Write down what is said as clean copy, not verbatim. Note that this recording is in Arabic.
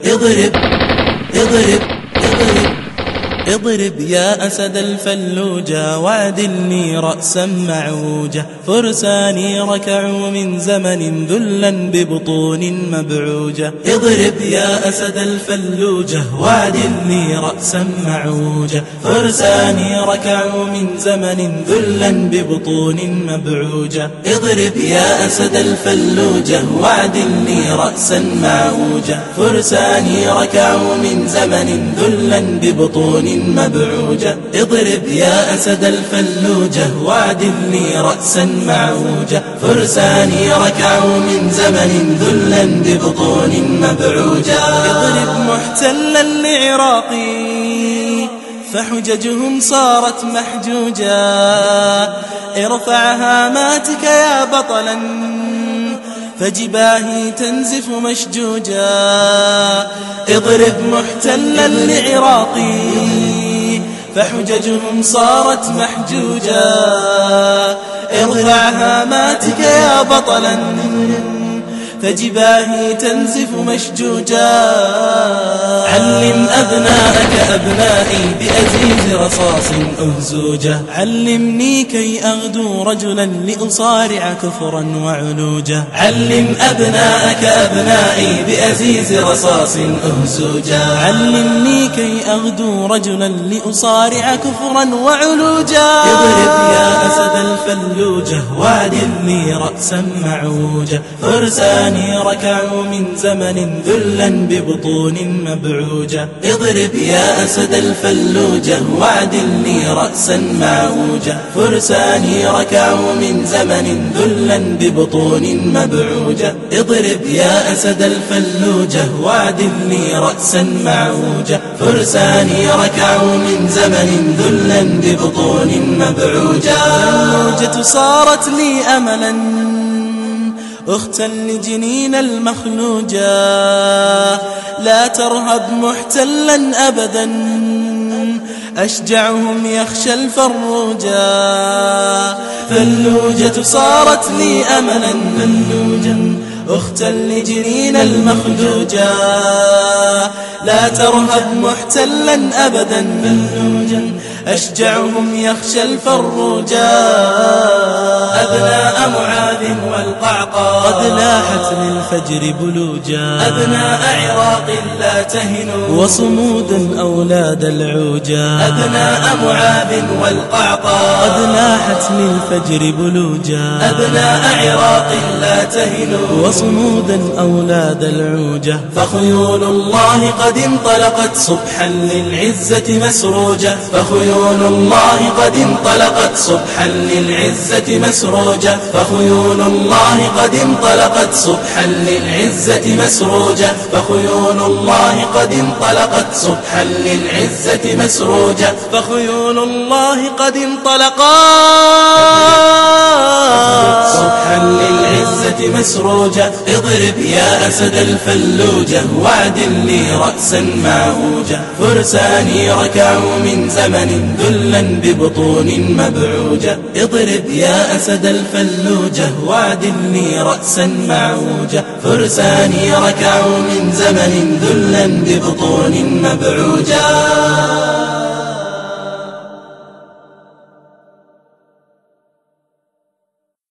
اضرب اضرب اضرب اضرب يا أسد الفلوجة واعدلني رأسا معوجة. فرساني ركعوا من زمن ذلا ببطون مبعوجة. اضرب يا أسد الفلوجة واعدلني رأسا معوجة. فرساني ركعوا من زمن ذلا ببطون مبعوجة. اضرب يا أسد الفلوجة واعدلني رأسا معوجة. فرساني ركعوا من زمن ذلا ببطون مبعوجة. اضرب يا أسد الفلوجة واعدلني رأسا معوجة. فرساني ركعوا من زمن ذلا ببطون مبعوجة. اضرب محتلا لعراقي فحججهم صارت محجوجة. ارفع هاماتك يا بطلا فجباهي تنزف مشجوجا. اضرب محتلا لعراقي فحججهم صارت محجوجا. ارفع هاماتك يا بطلا فجباهي تنزف مشجوجا. علم أبناءك أبنائي بأزيز رصاص أهزوجة. علمني كي أغدو رجلا لأصارع كفرا وعلوجة. علم أبناءك أبنائي بأزيز رصاص أهزوجة. علمني كي أغدو رجلا لأصارع كفرا وعلوجة. اضرب يا أسد الفلوجة واعدلني رأسا معوجة. فرساني ركعوا من زمن ذلا ببطون مبعوجة. اضرب يا أسد الفلوجة واعدلني رأسا معوجة. فرساني ركعوا من زمن ذلا ببطون مبعوجة. اضرب يا أسد الفلوجة واعدلني رأسا معوجة. فرساني ركعوا من زمن ذلا ببطون مبعوجة. الموجة صارت لي أملا أختا لجنين المخلوجة. لا ترهب محتلا أبدا أشجعهم يخشى الفروجة. فلوجة صارت لي أملا فلوجا أختا لجنين المخلوجة. لا ترهب محتلا أبدا فلوجا أشجعهم يخشى الفروجة. أبناء معاذ والقعقاع قد لاحت للفجر بلوجا. أبناء عراق لا تهنوا وصمودا أولاد العوجا. أبناء معاذ والقعقاع قد لاحت للفجر بلوجا. أبناء عراق لا تهنوا وصمودا أولاد العوجة. فخيول الله قد انطلقت صبحا للعزة مسروجة. فخيول الله قد انطلقت صبحا للعزة مسروجة. فخيول الله قد انطلقت صبحا للعزة مسروجة. فخيول الله قد انطلقت صبحا للعزة مسروجة. فخيول الله قد انطلقت صبحا للعزة مسروجة. اضرب يا أسد الفلوجة واعدلني رأسا معوجة. فرساني ركعوا من زمن ذلا ببطون مبعوجة. اضرب يا أسد الفلوجة واعدلني رأسا معوجة. فرساني ركعوا من زمن ذلا ببطون مبعوجة.